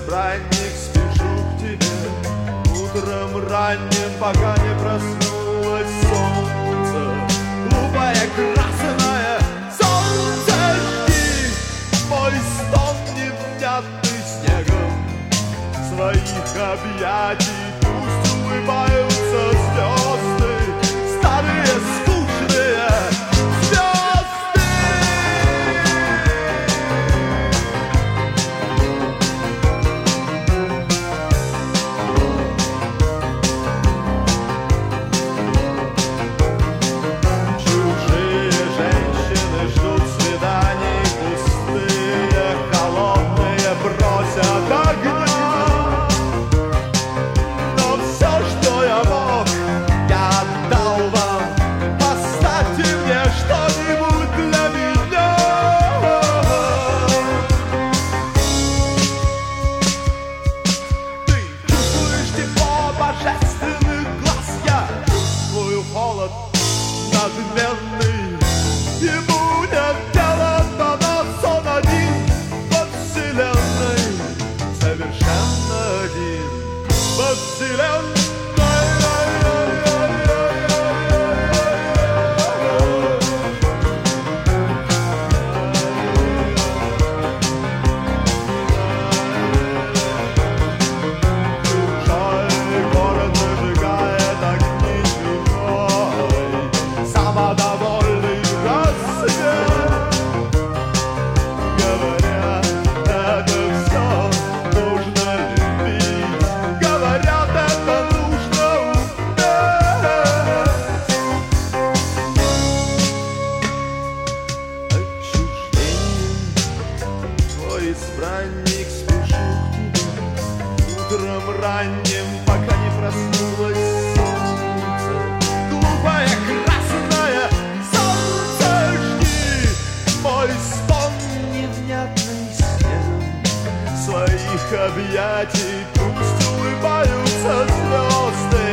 избранник, спешу к тебе. Утром ранним, пока не проснулось солнце, глупое красное солнце, жди мой стон невнятный снегом своих объятий. Пусть улыбаются звезды, старые скучные звезды. Чужие женщины ждут свиданий, пустые, холодные, просят огня. Но все, что я мог, я отдал вам. Поставьте мне что-нибудь для меня. Ты чувствуешь тепло божественных глаз, я чувствую холод надменный. Ему нет дела до нас, он один во вселенной, совершенно один во вселенной. Чужой город зажигает огни чужой, самодовольный рассвет. Говорят, это все нужно любить, говорят, это нужно уметь. Отчуждение, твой избранник, спешу к тебе. Утром ранним, пока не проснулось солнце, глупое красное солнце, жди мой стон невнятный снегом своих объятий. Пусть улыбаются звезды,